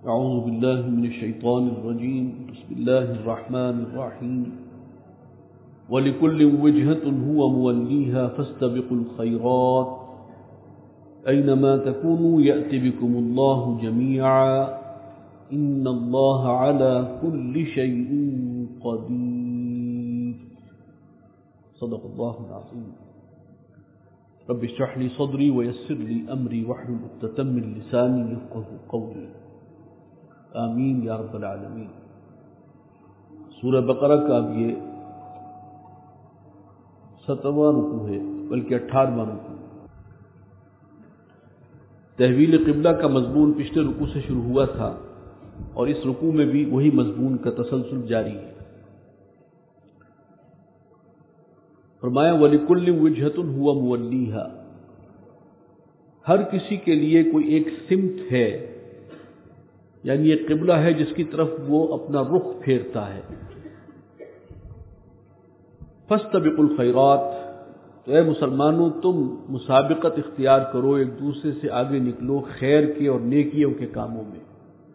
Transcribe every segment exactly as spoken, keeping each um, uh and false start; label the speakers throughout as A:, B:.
A: اعوذ باللہ من الشیطان الرجیم بسم اللہ الرحمن الرحیم وَلِكُلٍّ وِجْهَةٌ هُوَ مُوَلِّيهَا فَاسْتَبِقُوا الْخَيْرَاتِ أَيْنَمَا تَكُونُوا يَأْتِ بِكُمُ اللَّهُ جَمِيعًا إِنَّ اللَّهَ عَلَى كُلِّ شَيْءٍ قَدِيرٌ صدق اللہ العظیم رب اشرح لي صدری ويسر لي أمری واحلل عقدۃ من لسانی يفقهوا قولی آمین یا رب العالمین۔ سورہ بقرہ کا اب یہ سترواں رکوع ہے، بلکہ اٹھارہواں رکوع۔ تحویل قبلہ کا مضمون پچھلے رکوع سے شروع ہوا تھا اور اس رکوع میں بھی وہی مضمون کا تسلسل جاری ہے۔ فرمایا وَلِكُلٍّ وِجْهَةٌ هُوَ مُوَلِّيهَا، ہر کسی کے لیے کوئی ایک سمت ہے، یعنی یہ قبلہ ہے جس کی طرف وہ اپنا رخ پھیرتا ہے۔ فَاسْتَبِقُوا الْخَيْرَاتِ، تو اے مسلمانوں تم مسابقت اختیار کرو، ایک دوسرے سے آگے نکلو خیر کے اور نیکیوں کے کاموں میں۔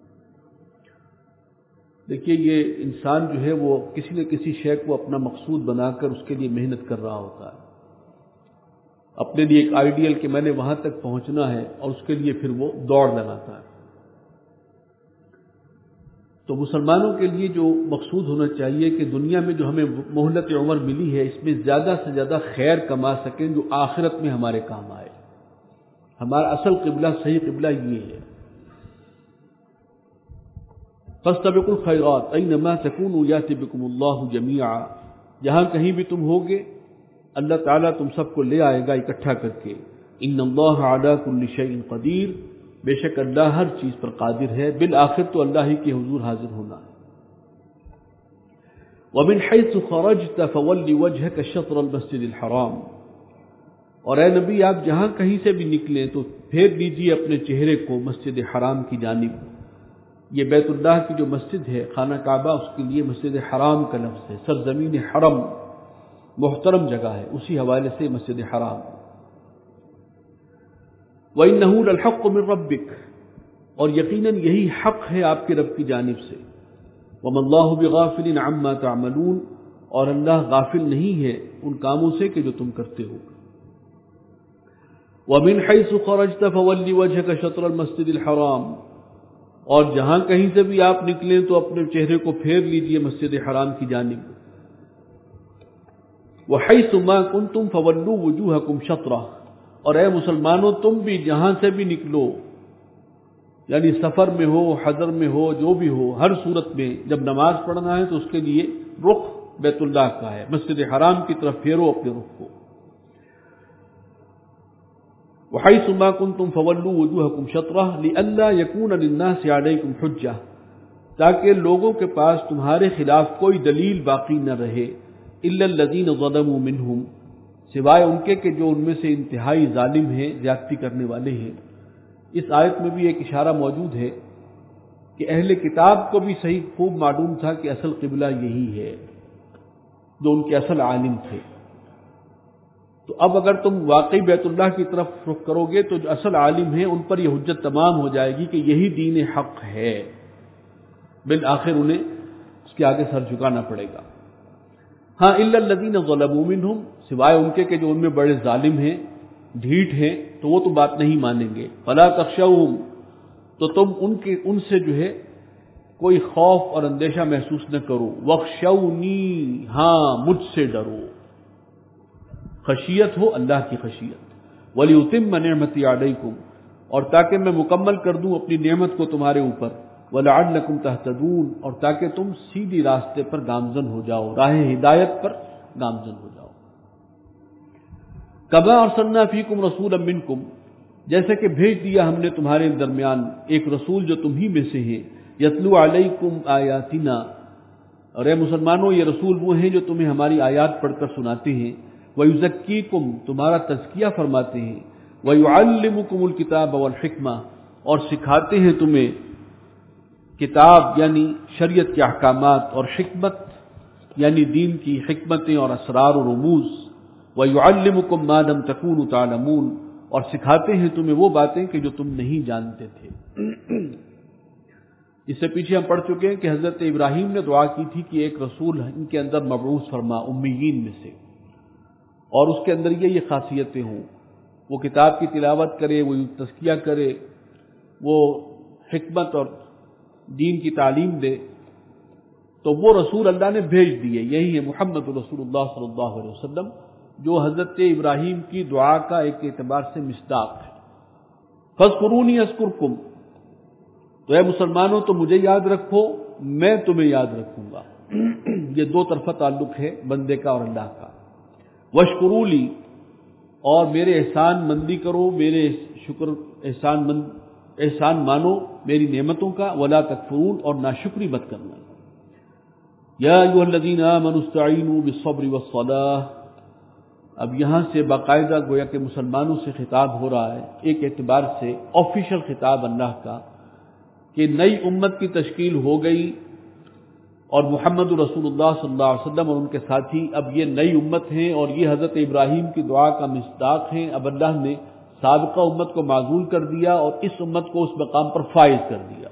A: دیکھیے یہ انسان جو ہے وہ کسی نہ کسی شے کو اپنا مقصود بنا کر اس کے لیے محنت کر رہا ہوتا ہے، اپنے لیے ایک آئیڈیل کہ میں نے وہاں تک پہنچنا ہے، اور اس کے لیے پھر وہ دوڑ لگاتا ہے۔ تو مسلمانوں کے لیے جو مقصود ہونا چاہیے کہ دنیا میں جو ہمیں مہلت عمر ملی ہے اس میں زیادہ سے زیادہ خیر کما سکیں جو آخرت میں ہمارے کام آئے۔ ہمارا اصل قبلہ صحیح قبلہ یہ ہے۔ فاستبقوا الخیرات اینما تکونوا یأتی بکم اللہ جمیعا، جہاں کہیں بھی تم ہوگے اللہ تعالیٰ تم سب کو لے آئے گا اکٹھا کر کے۔ ان اللہ علی کل شیء قدیر، بے شک اللہ ہر چیز پر قادر ہے، بالآخر تو اللہ ہی کے حضور حاضر ہونا ہے۔ وَمِنْ حَيْثُ خَرَجْتَ فَوَلِّ وَجْهَكَ شَطْرَ الْمَسْجِدِ الْحَرَامِ، اور اے نبی آپ جہاں کہیں سے بھی نکلیں تو پھیر لیجیے اپنے چہرے کو مسجد حرام کی جانب۔ یہ بیت اللہ کی جو مسجد ہے خانہ کعبہ، اس کے لیے مسجد حرام کا لفظ ہے، سرزمین حرم محترم جگہ ہے، اسی حوالے سے مسجد حرام۔ وَإِنَّهُ لَلْحَقُّ مِنْ رَبِّكَ، اور یقیناً یہی حق ہے آپ کے رب کی جانب سے۔ وَمَا اللَّهُ بِغَافِلٍ عَمَّا تَعْمَلُونَ، اور اللہ غافل نہیں ہے ان کاموں سے کہ جو تم کرتے ہو۔ وَمِنْ حَيْثُ خَرَجْتَ فَوَلِّ وَجْهَكَ شَطْرَ الْمَسْجِدِ الْحَرَامِ، اور جہاں کہیں سے بھی آپ نکلیں تو اپنے چہرے کو پھیر لیجئے مسجد حرام کی جانب۔ وَحَيْثُ مَا كُنْتُمْ فَوَلُّوا وُجُوهَكُمْ شَطْرَهُ، اور اے مسلمانوں تم بھی جہاں سے بھی نکلو، یعنی سفر میں ہو، حضر میں ہو، جو بھی ہو، ہر صورت میں جب نماز پڑھنا ہے تو اس کے لیے رخ بیت اللہ کا ہے، مسجد حرام کی طرف پھیرو اپنے رخ کو۔ وَحَيْثُ مَا كُنْتُمْ فَوَلُّوا وُجُوهَكُمْ شَطْرَهُ لِئَلَّا يَكُونَ لِلنَّاسِ عَلَيْكُمْ حُجَّةٌ، تاکہ لوگوں کے پاس تمہارے خلاف کوئی دلیل باقی نہ رہے، إِلَّا الَّذِينَ ظَلَمُوا مِنْهُمْ، سوائے ان کے کہ جو ان میں سے انتہائی ظالم ہیں، زیادتی کرنے والے ہیں۔ اس آیت میں بھی ایک اشارہ موجود ہے کہ اہل کتاب کو بھی صحیح خوب معلوم تھا کہ اصل قبلہ یہی ہے، جو ان کے اصل عالم تھے۔ تو اب اگر تم واقعی بیت اللہ کی طرف رخ کرو گے تو جو اصل عالم ہیں ان پر یہ حجت تمام ہو جائے گی کہ یہی دین حق ہے، بالآخر انہیں اس کے آگے سر جھکانا پڑے گا۔ ہاں الا الذین ظلموا منہم، سوائے ان کے کہ جو ان میں بڑے ظالم ہیں، ڈھیٹ ہیں، تو وہ تو بات نہیں مانیں گے۔ فلا تخشوہم، تو تم ان کے ان سے جو ہے کوئی خوف اور اندیشہ محسوس نہ کرو۔ وخشونی، ہاں مجھ سے ڈرو، خشیت ہو اللہ کی خشیت۔ ولیتم نعمتی علیکم، اور تاکہ میں مکمل کر دوں اپنی نعمت کو تمہارے اوپر۔ وَلَعَلَّكُمْ تَهْتَدُونَ، اور تاکہ تم سیدھی راستے پر گامزن ہو جاؤ، راہ ہدایت پر گامزن ہو جاؤ۔ کما ارسلنا فیکم رسولا منکم، جیسے کہ بھیج دیا ہم نے تمہارے درمیان ایک رسول جو تم ہی میں سے ہیں۔ یتلو علیکم آیاتنا، اور اے مسلمانوں یہ رسول وہ ہیں جو تمہیں ہماری آیات پڑھ کر سناتے ہیں۔ وَيُزَكِّيكُمْ، تمہارا تزکیہ فرماتے ہیں۔ وَيُعَلِّمُكُمُ الْكِتَابَ وَالْحِكْمَةَ، اور سکھاتے ہیں تمہیں کتاب یعنی شریعت کے احکامات، اور حکمت یعنی دین کی حکمتیں اور اسرار و رموز۔ وَيُعَلِّمُكُمْ مَا لَمْ تَكُونُوا تَعْلَمُونَ، اور سکھاتے ہیں تمہیں وہ باتیں کہ جو تم نہیں جانتے تھے۔ اس سے پیچھے ہم پڑھ چکے ہیں کہ حضرت ابراہیم نے دعا کی تھی کہ ایک رسول ان کے اندر مبعوث فرما امیین میں سے، اور اس کے اندر یہ یہ خاصیتیں ہوں، وہ کتاب کی تلاوت کرے، وہ تزکیہ کرے، وہ حکمت اور دین کی تعلیم دے۔ تو وہ رسول اللہ نے بھیج دیے، یہی ہے محمد رسول اللہ صلی اللہ علیہ وسلم، جو حضرت ابراہیم کی دعا کا ایک اعتبار سے مصداق ہے۔ فاذکرونی اذکرکم، تو اے مسلمانوں تو مجھے یاد رکھو، میں تمہیں یاد رکھوں گا۔ یہ دو طرفہ تعلق ہے بندے کا اور اللہ کا۔ واشکروا لی، اور میرے احسان مندی کرو، میرے شکر احسان مند احسان مانو میری نعمتوں کا، ولا تکفرون، اور ناشکری مت کرنا۔ یا ایھا الذین آمنوا استعینوا بالصبر والصلاۃ، اب یہاں سے باقاعدہ گویا کہ مسلمانوں سے خطاب ہو رہا ہے، ایک اعتبار سے آفیشل خطاب اللہ کا، کہ نئی امت کی تشکیل ہو گئی، اور محمد رسول اللہ صلی اللہ علیہ وسلم اور ان کے ساتھی اب یہ نئی امت ہیں، اور یہ حضرت ابراہیم کی دعا کا مصداق ہیں۔ اب اللہ نے سابقہ امت کو معزول کر دیا اور اس امت کو اس مقام پر فائز کر دیا۔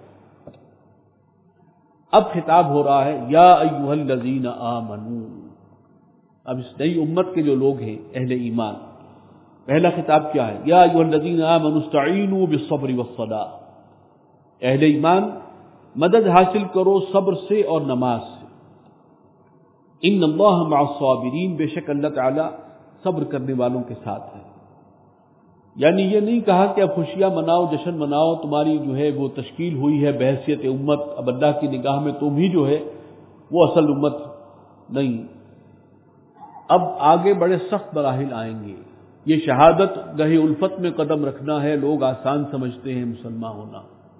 A: اب خطاب ہو رہا ہے یا ایھا الذین آمنوا، اب اس نئی امت کے جو لوگ ہیں اہل ایمان، پہلا خطاب کیا ہے؟ یا ایھا الذین آمنوا استعینوا بالصبر والصلاۃ، اہل ایمان مدد حاصل کرو صبر سے اور نماز سے۔ ان اللہ مع الصابرین، بے شک اللہ تعالی صبر کرنے والوں کے ساتھ ہے۔ یعنی یہ نہیں کہا کہ اب خوشیاں مناؤ، جشن مناؤ، تمہاری جو ہے وہ تشکیل ہوئی ہے بحیثیت امت، اب اللہ کی نگاہ میں تم ہی جو ہے وہ اصل امت نہیں۔ اب آگے بڑے سخت مراحل آئیں گے۔ یہ شہادت گہے الفت میں قدم رکھنا ہے، لوگ آسان سمجھتے ہیں مسلمان ہونا۔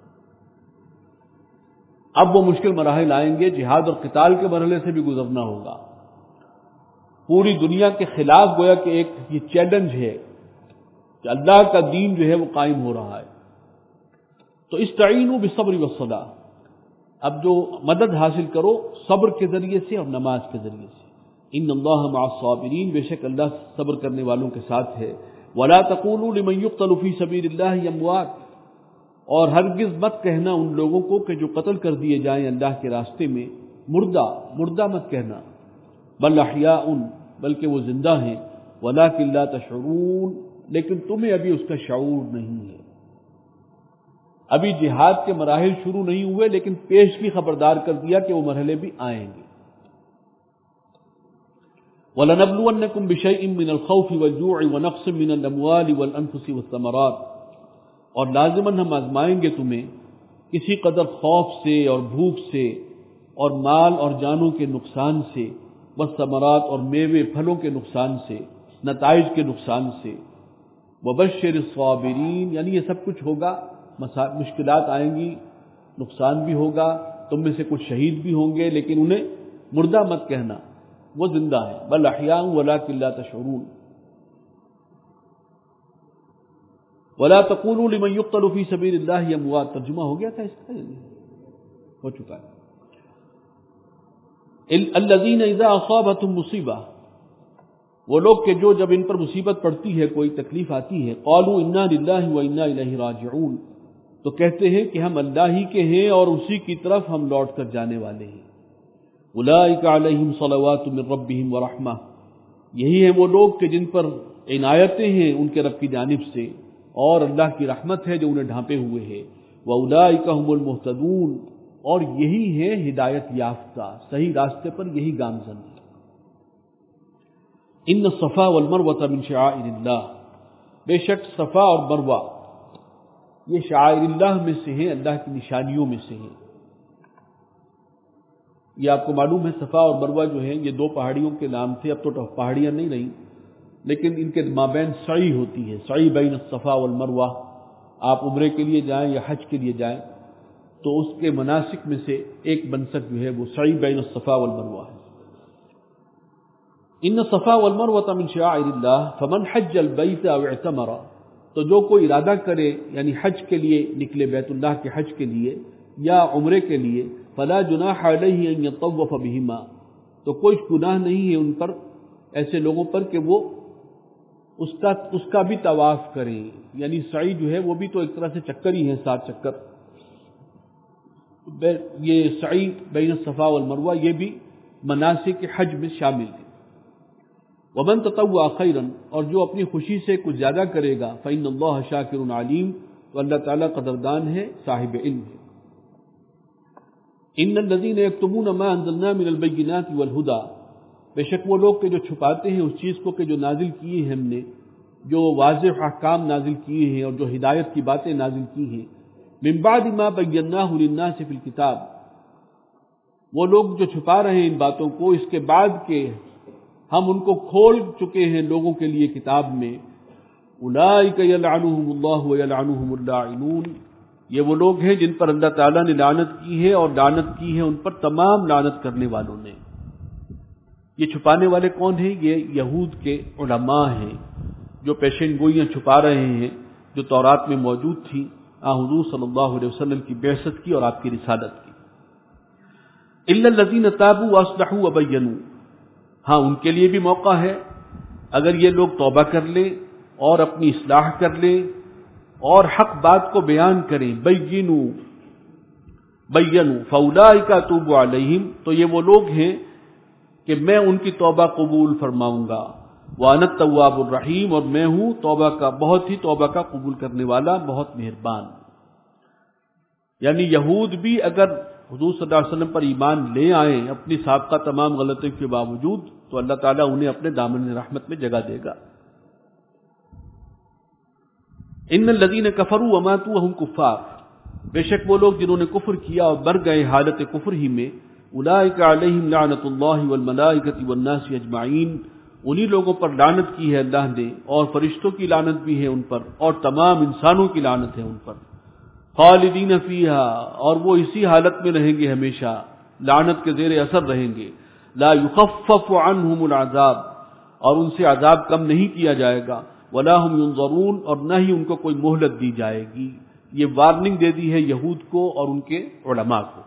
A: اب وہ مشکل مراحل آئیں گے، جہاد اور قتال کے مرحلے سے بھی گزرنا ہوگا۔ پوری دنیا کے خلاف گویا کہ ایک یہ چیلنج ہے کہ اللہ کا دین جو ہے وہ قائم ہو رہا ہے۔ تو استعینوا بالصبر والصلاۃ، اب جو مدد حاصل کرو صبر کے ذریعے سے اور نماز کے ذریعے سے۔ ان اللہ مع الصابرین، بے شک اللہ صبر کرنے والوں کے ساتھ ہے۔ ولا تقولوا لمن يقتل في سبيل الله اموات، اور ہرگز مت کہنا ان لوگوں کو کہ جو قتل کر دیے جائیں اللہ کے راستے میں، مردہ مردہ مت کہنا، بل احیاء، بلکہ وہ زندہ ہیں، ولکن لا تشعرون، لیکن تمہیں ابھی اس کا شعور نہیں ہے۔ ابھی جہاد کے مراحل شروع نہیں ہوئے، لیکن پیش کی خبردار کر دیا کہ وہ مرحلے بھی آئیں گے۔ وَلَنَبْلُوَنَّكُمْ بِشَيْءٍ مِّنَ الْخَوْفِ وَالْجُوعِ وَنَقْصٍ مِّنَ الْأَمْوَالِ وَالْأَنفُسِ وَالثَّمَرَاتِ، اور لازماً ہم آزمائیں گے تمہیں کسی قدر خوف سے اور بھوک سے اور مال اور جانوں کے نقصان سے، والثمرات، اور میوے پھلوں کے نقصان سے، نتائج کے نقصان سے۔ وبشر الصابرین، یعنی یہ سب کچھ ہوگا، مشکلات آئیں گی، نقصان بھی ہوگا، تم میں سے کچھ شہید بھی ہوں گے، لیکن انہیں مردہ مت کہنا، وہ زندہ ہیں۔ بل احیاء ولکن لا تشعرون۔ ولا تقولوا لمن يقتل في سبيل الله اموات، ترجمہ ہو گیا تھا اس کا؟ ہو چکا ہے۔ الذين اذا اصابتهم مصیبہ، وہ لوگ کہ جو جب ان پر مصیبت پڑتی ہے، کوئی تکلیف آتی ہے، قالوا انا للہ وانا الیہ راجعون، تو کہتے ہیں کہ ہم اللہ ہی کے ہیں اور اسی کی طرف ہم لوٹ کر جانے والے ہیں۔ اولئک علیہم صلوات من ربہم ورحمہ، یہی ہیں وہ لوگ کہ جن پر عنایتیں ہیں ان کے رب کی جانب سے، اور اللہ کی رحمت ہے جو انہیں ڈھانپے ہوئے ہے۔ واولئک هم المہتدون، اور یہی ہے ہدایت یافتہ، صحیح راستے پر یہی گامزن ہے۔ ان الصفا والمروہ من شعائر اللہ، بے شک صفا اور مروہ یہ شعائر اللہ میں سے ہیں، اللہ کی نشانیوں میں سے ہیں۔ یہ آپ کو معلوم ہے صفا اور مروہ جو ہیں یہ دو پہاڑیوں کے نام تھے، اب تو پہاڑیاں نہیں رہیں، لیکن ان کے مابین سعی ہوتی ہے، سعی بین الصفا والمروہ۔ آپ عمرے کے لیے جائیں یا حج کے لیے جائیں تو اس کے مناسک میں سے ایک منسک جو ہے وہ سعی بین الصفا والمروہ ہے۔ ان الصفا والمروہ من شعائر اللہ فمن حج البیت او اعتمر، تو جو کوئی ارادہ کرے یعنی حج کے لیے نکلے، بیت اللہ کے حج کے لیے یا عمرے کے لیے، فلا جناح علیہ ان یطوف بہما، تو کوئی گناہ نہیں ہے ان پر، ایسے لوگوں پر کہ وہ اس کا اس کا بھی طواف کریں، یعنی سعی جو ہے وہ بھی تو ایک طرح سے چکر ہی ہے، سات چکر۔ یہ سعی بین الصفا والمروہ یہ بھی مناسک حج میں شامل ہے۔ ومن تطوع خیرا، اور جو اپنی خوشی سے کچھ زیادہ کرے گا، فإن اللہ شاکر علیم، تو اللہ تعالیٰ قدردان ہے، صاحب علم ہے۔ ان الذین یکتمون ما انزلنا من البینات والہدی، بے شک وہ لوگ کہ جو چھپاتے ہیں اس چیز کو کہ جو نازل کیے ہیں ہم نے، جو واضح احکام نازل کیے ہیں اور جو ہدایت کی باتیں نازل کی ہیں، من بعد ما بیناہ للناس فی الکتاب، وہ لوگ جو چھپا رہے ہیں ان باتوں کو اس کے بعد کہ ہم ان کو کھول چکے ہیں لوگوں کے لیے کتاب میں، اولئک یلعنہم اللہ ویلعنہم اللاعنون، یہ وہ لوگ ہیں جن پر اللہ تعالیٰ نے لعنت کی ہے اور لعنت کی ہے ان پر تمام لعنت کرنے والوں نے۔ یہ چھپانے والے کون ہیں؟ یہ یہود کے علماء ہیں جو پیشین گوئیاں چھپا رہے ہیں جو تورات میں موجود تھی آن حضور صلی اللہ علیہ وسلم کی بعثت کی اور آپ کی رسالت کی۔ الا الذین تابوا واصلحوا وبینوا، ہاں ان کے لیے بھی موقع ہے اگر یہ لوگ توبہ کر لیں اور اپنی اصلاح کر لیں اور حق بات کو بیان کریں، بینوا بینوا فاولئک اتوب علیہم، تو یہ وہ لوگ ہیں کہ میں ان کی توبہ قبول فرماؤں گا، وانا التواب الرحیم، اور میں ہوں توبہ کا بہت ہی توبہ کا قبول کرنے والا، بہت مہربان۔ یعنی یہود بھی اگر حضور صلی اللہ علیہ وسلم پر ایمان لے آئیں اپنی سابقہ تمام غلطیوں کے باوجود، تو اللہ تعالیٰ انہیں اپنے دامن رحمت میں جگہ دے گا۔ ان الذین کفروا وماتوا وهم کفار، بے شک وہ لوگ جنہوں نے کفر کیا اور مر گئے حالت کفر ہی میں، اولئک علیہم لعنۃ اللہ والملائکۃ والناس اجمعین، انہی لوگوں پر لعنت کی ہے اللہ نے اور فرشتوں کی لعنت بھی ہے ان پر اور تمام انسانوں کی لعنت ہے ان پر، خالدین فیہا، اور وہ اسی حالت میں رہیں گے ہمیشہ، لعنت کے زیر اثر رہیں گے، لا یخفف عنہم العذاب، اور ان سے عذاب کم نہیں کیا جائے گا، ولا هم ينظرون، اور نہ ہی ان کو کوئی مہلت دی جائے گی۔ یہ وارننگ دے دی ہے یہود کو اور ان کے علماء کو۔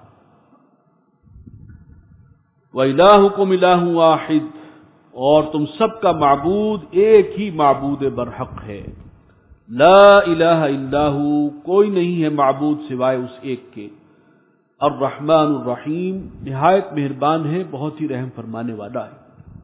A: وَإِلَٰهُكُمْ إِلَٰهٌ وَاحِدٌ، اور تم سب کا معبود ایک ہی معبود برحق ہے، لا الہ الا ہو، کوئی نہیں ہے معبود سوائے اس ایک کے، الرحمن الرحیم، نہایت مہربان ہے، بہت ہی رحم فرمانے والا ہے۔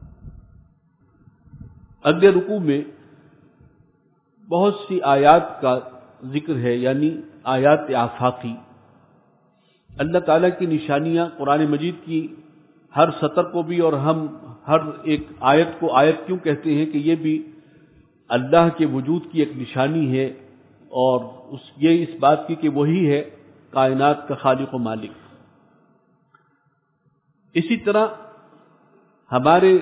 A: اگلے رکوع میں بہت سی آیات کا ذکر ہے، یعنی آیات آفاقی، اللہ تعالیٰ کی نشانیاں قرآن مجید کی ہر سطر کو بھی، اور ہم ہر ایک آیت کو آیت کیوں کہتے ہیں کہ یہ بھی اللہ کے وجود کی ایک نشانی ہے، اور اس یہ اس بات کی کہ وہی ہے کائنات کا خالق و مالک۔ اسی طرح ہمارے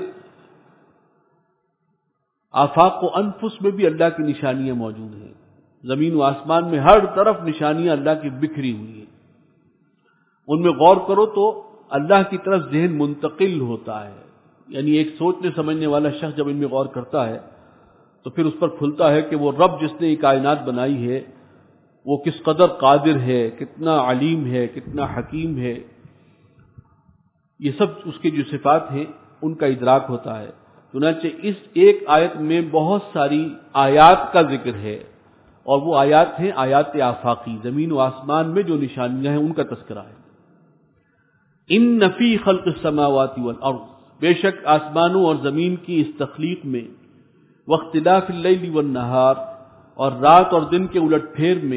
A: آفاق و انفس میں بھی اللہ کی نشانیاں موجود ہیں، زمین و آسمان میں ہر طرف نشانیاں اللہ کی بکھری ہوئی ہیں، ان میں غور کرو تو اللہ کی طرف ذہن منتقل ہوتا ہے، یعنی ایک سوچنے سمجھنے والا شخص جب ان میں غور کرتا ہے تو پھر اس پر کھلتا ہے کہ وہ رب جس نے یہ کائنات بنائی ہے وہ کس قدر قادر ہے، کتنا علیم ہے، کتنا حکیم ہے، یہ سب اس کی جو صفات ہیں ان کا ادراک ہوتا ہے۔ چنانچہ اس ایک آیت میں بہت ساری آیات کا ذکر ہے، اور وہ آیات ہیں آیات آفاقی، زمین و آسمان میں جو نشانیاں ہیں ان کا تذکرہ ہے۔ ان فی خلق السماوات والارض، بے شک آسمانوں اور زمین کی اس تخلیق میں، واختلاف اللیل والنہار، اور رات اور دن کے الٹ پھیر میں،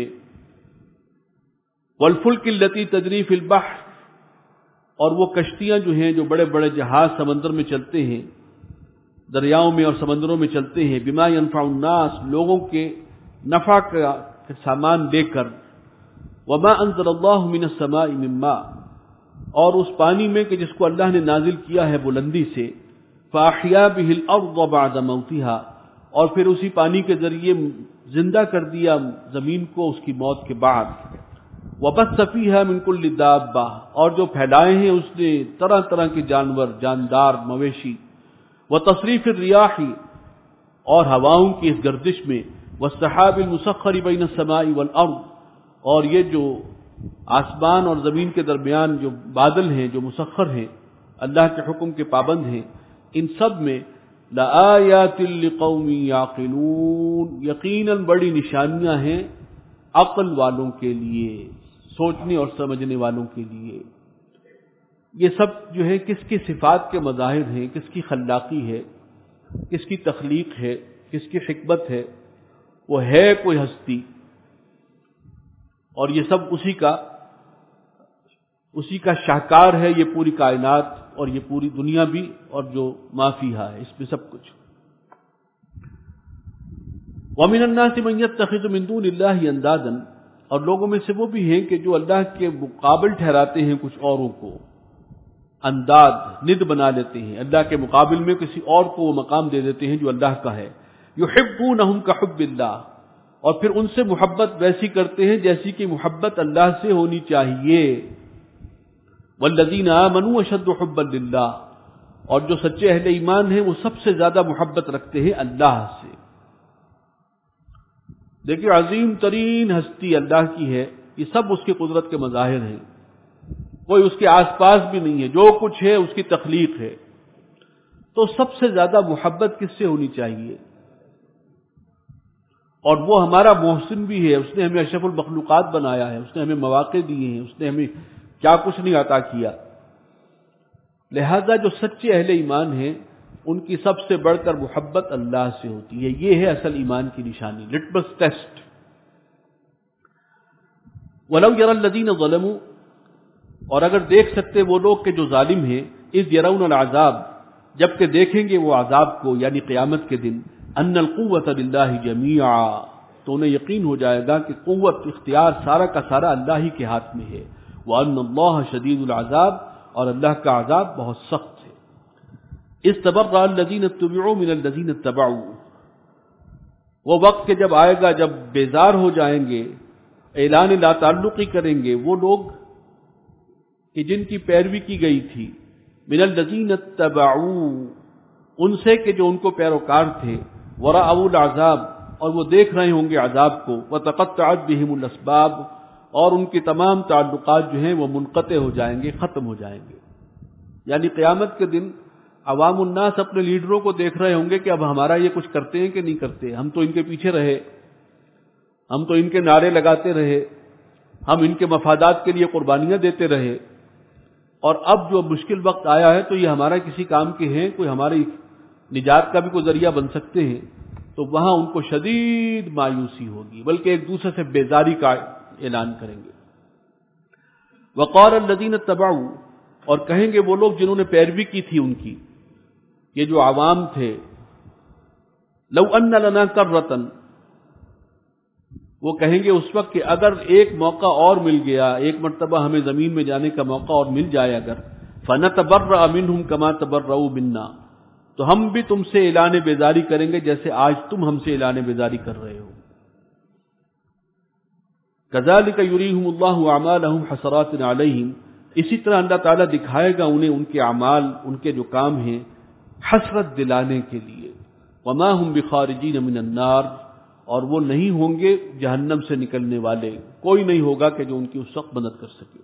A: والفلک التی تجری فی البحر، اور وہ کشتیاں جو ہیں جو بڑے بڑے جہاز سمندر میں چلتے ہیں، دریاؤں میں اور سمندروں میں چلتے ہیں، بما ینفع الناس، لوگوں کے نفع کا سامان لے کر، وما انزل اللہ من السماء من ماء، اور اس پانی میں کہ جس کو اللہ نے نازل کیا ہے بلندی سے، فاحیا بہ الارض بعد موتها، اور پھر اسی پانی کے ذریعے زندہ کر دیا زمین کو اس کی موت کے بعد، وبث فیہا من کل دابہ، اور جو پھیلائے ہیں اس نے طرح طرح کے جانور، جاندار، مویشی، وتصریف الریاح، اور ہواؤں کی اس گردش میں، والسحاب المسخر بین السماء والارض، اور یہ جو آسمان اور زمین کے درمیان جو بادل ہیں جو مسخر ہیں، اللہ کے حکم کے پابند ہیں، ان سب میں لآیات لقوم یعقلون، یقیناً بڑی نشانیاں ہیں عقل والوں کے لیے، سوچنے اور سمجھنے والوں کے لیے۔ یہ سب جو ہے کس کی صفات کے مظاہر ہیں، کس کی خلاقی ہے، کس کی تخلیق ہے، کس کی حکمت ہے، وہ ہے کوئی ہستی، اور یہ سب اسی کا اسی کا شاہکار ہے، یہ پوری کائنات اور یہ پوری دنیا بھی اور جو ما فیہا ہے، اس میں سب کچھ۔ وَمِنَ النَّاسِ مَن يَتَّخِذُ مِن دُونِ اللَّهِ أَندَادًا، اور لوگوں میں سے وہ بھی ہیں کہ جو اللہ کے مقابل ٹھہراتے ہیں کچھ اوروں کو، انداد ند بنا لیتے ہیں، اللہ کے مقابل میں کسی اور کو وہ مقام دے دیتے ہیں جو اللہ کا ہے۔ يُحِبُّونَهُمْ كَحُبِّ اللَّهِ، اور پھر ان سے محبت ویسی کرتے ہیں جیسی کہ محبت اللہ سے ہونی چاہیے۔ وَالَّذِينَ آمَنُوا أَشَدُّ حُبًّا لِلَّهِ، اور جو سچے اہل ایمان ہیں وہ سب سے زیادہ محبت رکھتے ہیں اللہ سے۔ دیکھیے عظیم ترین ہستی اللہ کی ہے، یہ سب اس کی قدرت کے مظاہر ہیں، کوئی اس کے آس پاس بھی نہیں ہے، جو کچھ ہے اس کی تخلیق ہے، تو سب سے زیادہ محبت کس سے ہونی چاہیے؟ اور وہ ہمارا محسن بھی ہے، اس نے ہمیں اشرف المخلوقات بنایا ہے، اس نے ہمیں مواقع دیے ہیں، اس نے ہمیں کیا کچھ نہیں عطا کیا۔ لہذا جو سچے اہل ایمان ہیں ان کی سب سے بڑھ کر محبت اللہ سے ہوتی ہے، یہ ہے اصل ایمان کی نشانی، لٹمس ٹیسٹ۔ وَلَوْ يَرَى الَّذِينَ ظَلَمُوا، اور اگر دیکھ سکتے وہ لوگ کہ جو ظالم ہیں، اِذْ يَرَوْنَ الْعَذَابَ، جبکہ دیکھیں گے وہ عذاب کو یعنی قیامت کے دن، أَنَّ الْقُوَّةَ لِلَّهِ جَمِيعًا، تو انہیں یقین ہو جائے گا کہ قوت اختیار سارا کا سارا اللہ ہی کے ہاتھ میں ہے۔ وَأَنَّ اللَّهَ شَدِيدُ الْعَذَابِ، اور اللہ کا عذاب بہت سخت ہے۔ اِسْتَبَرَّأَ الَّذِينَ اتُّبِعُوا مِنَ الَّذِينَ اتَّبَعُوا، وہ وقت کہ جب آئے گا جب بیزار ہو جائیں گے، اعلان لا تعلقی کریں گے وہ لوگ کہ جن کی پیروی کی گئی تھی، من الذین اتبعوا، ان سے کہ جو ان کو پیروکار تھے، ورأوا العذاب، اور وہ دیکھ رہے ہوں گے عذاب کو، وتقطعت بهم الاسباب، اور ان کے تمام تعلقات جو ہیں وہ منقطع ہو جائیں گے، ختم ہو جائیں گے۔ یعنی قیامت کے دن عوام الناس اپنے لیڈروں کو دیکھ رہے ہوں گے کہ اب ہمارا یہ کچھ کرتے ہیں کہ نہیں کرتے، ہم تو ان کے پیچھے رہے، ہم تو ان کے نعرے لگاتے رہے، ہم ان کے مفادات کے لیے قربانیاں دیتے رہے، اور اب جو مشکل وقت آیا ہے تو یہ ہمارا کسی کام کے ہیں، کوئی ہماری نجات کا بھی کوئی ذریعہ بن سکتے ہیں، تو وہاں ان کو شدید مایوسی ہوگی، بلکہ ایک دوسرے سے بیزاری کا اعلان کریں گے۔ وقال الذین اتبعوا، اور کہیں گے وہ لوگ جنہوں نے پیروی کی تھی ان کی، یہ جو عوام تھے، لو ان لنا کرۃ، وہ کہیں گے اس وقت کہ اگر ایک موقع اور مل گیا، ایک مرتبہ ہمیں زمین میں جانے کا موقع اور مل جائے اگر، فنتبرأ منہم کما تبرؤوا منا، تو ہم بھی تم سے اعلان بیزاری کریں گے جیسے آج تم ہم سے اعلان بیزاری کر رہے ہو۔ کذالک یریہم اللہ اعمالہم حسرات علیہم، اسی طرح اللہ تعالیٰ دکھائے گا انہیں ان کے اعمال، ان کے جو کام ہیں، حسرت دلانے کے لیے۔ وما ہم بخارجین من النار، اور وہ نہیں ہوں گے جہنم سے نکلنے والے، کوئی نہیں ہوگا کہ جو ان کی اس وقت مدد کر سکے۔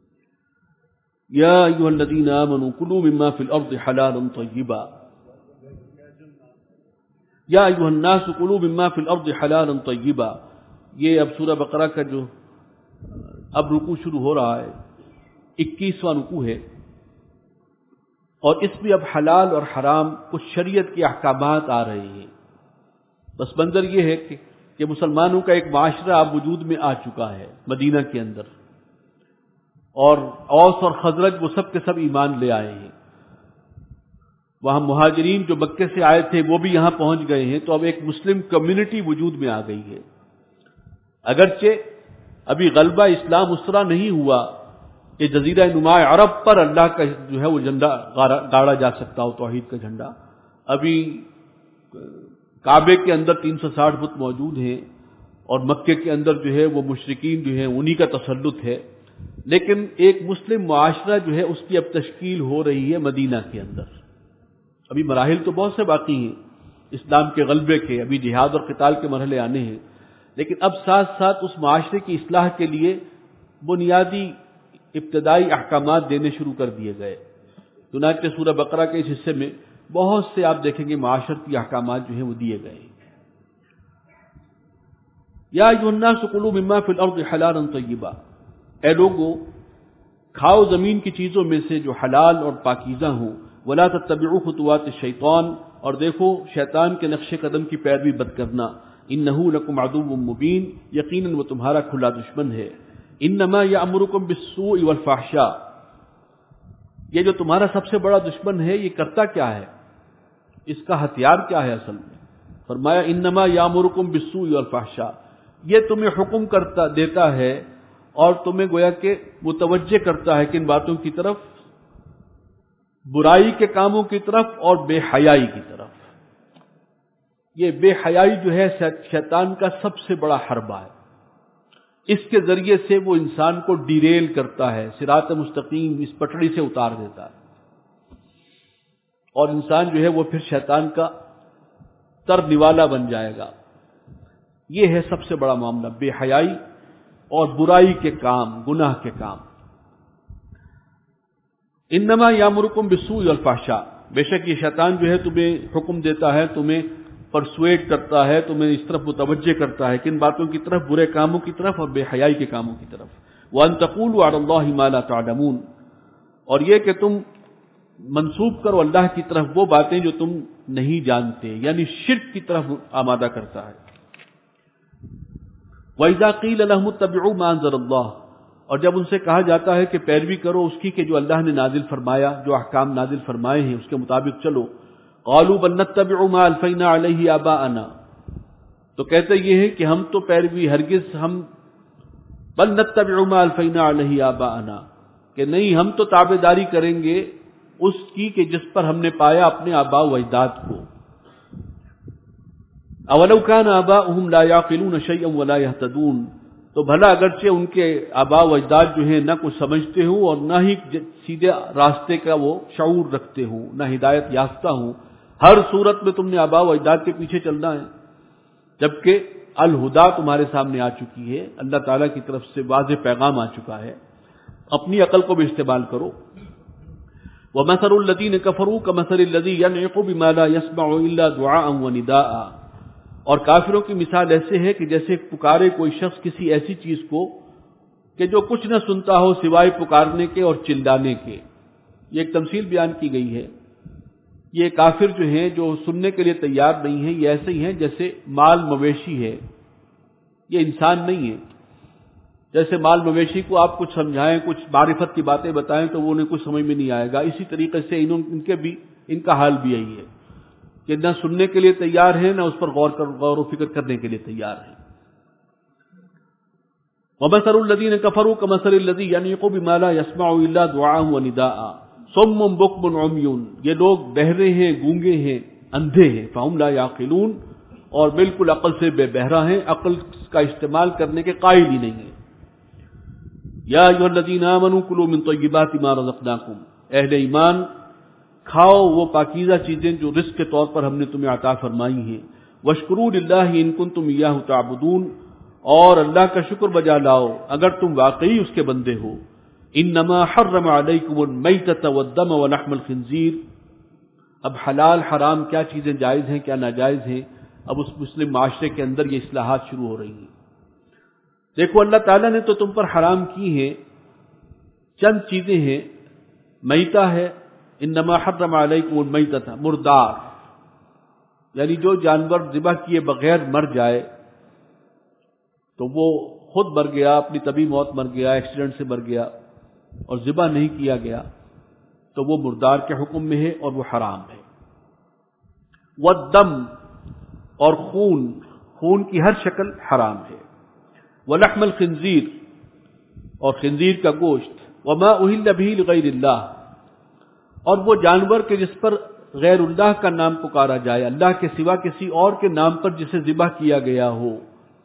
A: یا ایھا الذین آمنوا کلوا مما فی الارض حلالا طیبا، یا ایھا الناس کلوا مما فی الارض حلالا طیبا، یہ اب سورہ بقرہ کا جو اب رکوع شروع ہو رہا ہے، اکیسواں رکوع ہے، اور اس میں اب حلال اور حرام کچھ شریعت کے احکامات آ رہے ہیں۔ بس منظر یہ ہے کہ کہ مسلمانوں کا ایک معاشرہ اب وجود میں آ چکا ہے مدینہ کے اندر، اور اوس اور خزرج وہ سب کے سب ایمان لے آئے ہیں، وہاں مہاجرین جو مکے سے آئے تھے وہ بھی یہاں پہنچ گئے ہیں، تو اب ایک مسلم کمیونٹی وجود میں آ گئی ہے۔ اگرچہ ابھی غلبہ اسلام اس طرح نہیں ہوا کہ جزیرہ نما عرب پر اللہ کا جو ہے وہ جھنڈا گاڑا جا سکتا ہو، توحید کا جھنڈا، ابھی کعبے کے اندر تین سو ساٹھ بت موجود ہیں، اور مکے کے اندر جو ہے وہ مشرکین جو ہیں انہی کا تسلط ہے، لیکن ایک مسلم معاشرہ جو ہے اس کی اب تشکیل ہو رہی ہے مدینہ کے اندر۔ ابھی مراحل تو بہت سے باقی ہیں اسلام کے غلبے کے، ابھی جہاد اور قتال کے مرحلے آنے ہیں، لیکن اب ساتھ ساتھ اس معاشرے کی اصلاح کے لیے بنیادی ابتدائی احکامات دینے شروع کر دیے گئے۔ چنانچہ سورہ بقرہ کے اس حصے میں بہت سے آپ دیکھیں گے معاشرتی احکامات جو ہیں وہ دیے گئے ہیں۔ یا ایھا الناس کلوا مما فی الارض حلالا طیبا، اے لوگو کھاؤ زمین کی چیزوں میں سے جو حلال اور پاکیزہ ہوں، ولا تتبعوا خطوات الشیطان، اور دیکھو شیطان کے نقش قدم کی پیروی مت کرنا، انہ لکم عدو مبین، یقیناً وہ تمہارا کھلا دشمن ہے، انما یامرکم بالسوء والفحشاء، یہ جو تمہارا سب سے بڑا دشمن ہے یہ کرتا کیا ہے، اس کا ہتھیار کیا ہے اصل میں؟ فرمایا انما یامرکم بالسوء والفحشاء، یہ تمہیں حکم کرتا دیتا ہے اور تمہیں گویا کہ متوجہ کرتا ہے کن باتوں کی طرف، برائی کے کاموں کی طرف اور بے حیائی کی طرف۔ یہ بے حیائی جو ہے شیطان کا سب سے بڑا حربہ ہے، اس کے ذریعے سے وہ انسان کو ڈیریل کرتا ہے، صراط مستقیم اس پٹڑی سے اتار دیتا ہے، اور انسان جو ہے وہ پھر شیطان کا تر نوالا بن جائے گا۔ یہ ہے سب سے بڑا معاملہ، بے حیائی اور برائی کے کام، گناہ کے کام۔ انما یامرکم بالسوء والفحشاء، بے شک یہ شیطان جو ہے تمہیں حکم دیتا ہے، تمہیں پرسویٹ کرتا ہے، تمہیں اس طرف متوجہ کرتا ہے کن باتوں کی طرف، برے کاموں کی طرف اور بے حیائی کے کاموں کی طرف۔ وَأَن تَقُولُوا عَلَى اللَّهِ مَا لَا تَعْلَمُونَ، اور یہ کہ تم منسوب کرو اللہ کی طرف وہ باتیں جو تم نہیں جانتے، یعنی شرک کی طرف آمادہ کرتا ہے۔ وَإِذَا قِيلَ لَهُمُ اتَّبِعُوا مَا أَنزَلَ اللَّهُ، اور جب ان سے کہا جاتا ہے کہ پیروی کرو اس کی کہ جو اللہ نے نازل فرمایا، جو احکام نازل فرمائے ہیں اس کے مطابق چلو، قالوا بل نتبع ما الفینا علیہ آباءنا، تو کہتے یہ ہے کہ ہم تو پیروی ہرگز ہم بل نتبع ما الفینا علیہ آباءنا، کہ نہیں ہم تو تابعداری کریں گے اس کی کہ جس پر ہم نے پایا اپنے آباء و اجداد کو۔ اولو کان آباؤہم لا یعقلون شیئا ولا یہتدون، تو بھلا اگرچہ ان کے آباء و اجداد جو ہیں نہ کچھ سمجھتے ہوں اور نہ ہی سیدھے راستے کا وہ شعور رکھتے ہوں، نہ ہدایت یافتہ ہوں، ہر صورت میں تم نے آباء و اجداد کے پیچھے چلنا ہے، جبکہ الہدا تمہارے سامنے آ چکی ہے، اللہ تعالیٰ کی طرف سے واضح پیغام آ چکا ہے، اپنی عقل کو بھی استعمال کرو۔ وَمَثَلُ الَّذِينَ كَفَرُوا كَمَثَلِ الَّذِي يَنْعِقُ بِمَا لَا يَسْمَعُ إِلَّا دُعَاءً وَنِدَاءً، اور کافروں کی مثال ایسے ہے کہ جیسے پکارے کوئی شخص کسی ایسی چیز کو کہ جو کچھ نہ سنتا ہو سوائے پکارنے کے اور چلانے کے۔ یہ ایک تمثیل بیان کی گئی ہے، یہ کافر جو ہیں جو سننے کے لیے تیار نہیں ہیں، یہ ایسے ہی ہیں جیسے مال مویشی ہے، یہ انسان نہیں ہے۔ جیسے مال مویشی کو آپ کچھ سمجھائیں، کچھ معرفت کی باتیں بتائیں تو وہ انہیں کچھ سمجھ میں نہیں آئے گا، اسی طریقے سے انہوں ان کے بھی ان کا حال بھی یہی ہے کہ نہ سننے کے لیے تیار ہیں، نہ اس پر غور کر غور و فکر کرنے کے لیے تیار ہیں۔ وَمَثَلُ الَّذِينَ كَفَرُوا كَمَثَلِ الَّذِي يَنْعِقُ بِمَا لَا يَسْمَعُ إِلَّا دُعَاءً وَنِدَاءً صُمٌّ بُكْمٌ عُمْيٌ، یہ لوگ بہرے ہیں، گونگے ہیں، اندھے ہیں، فَهُمْ لَا يَعْقِلُونَ، اور بالکل عقل سے بے بہرہ ہیں، عقل کا استعمال کرنے کے قائل ہی نہیں ہیں۔ یا ایھا الذین آمنوا کلوا من طیبات ما رزقناکم، اہل ایمان کھاؤ وہ پاکیزہ چیزیں جو رزق کے طور پر ہم نے تمہیں عطا فرمائی ہیں، واشکروا للہ ان کنتم ایاہ تعبدون، اور اللہ کا شکر بجا لاؤ اگر تم واقعی اس کے بندے ہو۔ انما حرم علیکم المیتۃ والدم ولحم الخنزیر، اب حلال حرام کیا چیزیں جائز ہیں کیا ناجائز ہیں، اب اس مسلم معاشرے کے اندر یہ اصلاحات شروع ہو رہی ہیں۔ دیکھو اللہ تعالیٰ نے تو تم پر حرام کی ہیں چند چیزیں ہیں، میتہ ہے، انما حرم علیکم المیتۃ، مردار یعنی جو جانور ذبح کیے بغیر مر جائے تو وہ خود مر گیا، اپنی طبی موت مر گیا، ایکسیڈنٹ سے مر گیا اور ذبح نہیں کیا گیا تو وہ مردار کے حکم میں ہے اور وہ حرام ہے۔ والدم، اور خون، خون کی ہر شکل حرام ہے۔ ولحم الخنزیر، اور خنزیر کا گوشت۔ وما اہل بہ لغیر اللہ، اور وہ جانور کے جس پر غیر اللہ کا نام پکارا جائے، اللہ کے سوا کسی اور کے نام پر جسے ذبح کیا گیا ہو،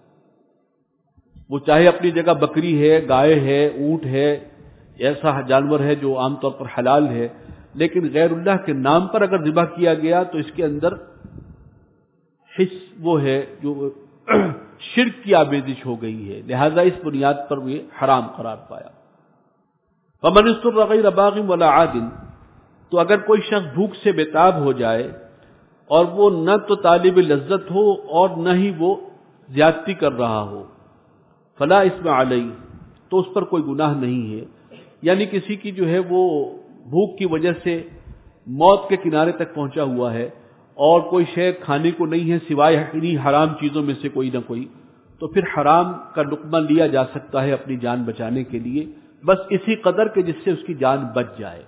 A: وہ چاہے اپنی جگہ بکری ہے، گائے ہے، اونٹ ہے، ایسا جانور ہے جو عام طور پر حلال ہے، لیکن غیر اللہ کے نام پر اگر ذبح کیا گیا تو اس کے اندر حص وہ ہے جو شرک کی آمیزش ہو گئی ہے، لہذا اس بنیاد پر وہ حرام قرار پایا۔ فمن اضطر غیر باغ ولا عاد، تو اگر کوئی شخص بھوک سے بےتاب ہو جائے اور وہ نہ تو طالب لذت ہو اور نہ ہی وہ زیادتی کر رہا ہو، فلا اسم علیہ، تو اس پر کوئی گناہ نہیں ہے. یعنی کسی کی جو ہے وہ بھوک کی وجہ سے موت کے کنارے تک پہنچا ہوا ہے اور کوئی شے کھانے کو نہیں ہے سوائے انہی حرام چیزوں میں سے کوئی نہ کوئی، تو پھر حرام کا لقمہ لیا جا سکتا ہے اپنی جان بچانے کے لیے، بس اسی قدر کے جس سے اس کی جان بچ جائے.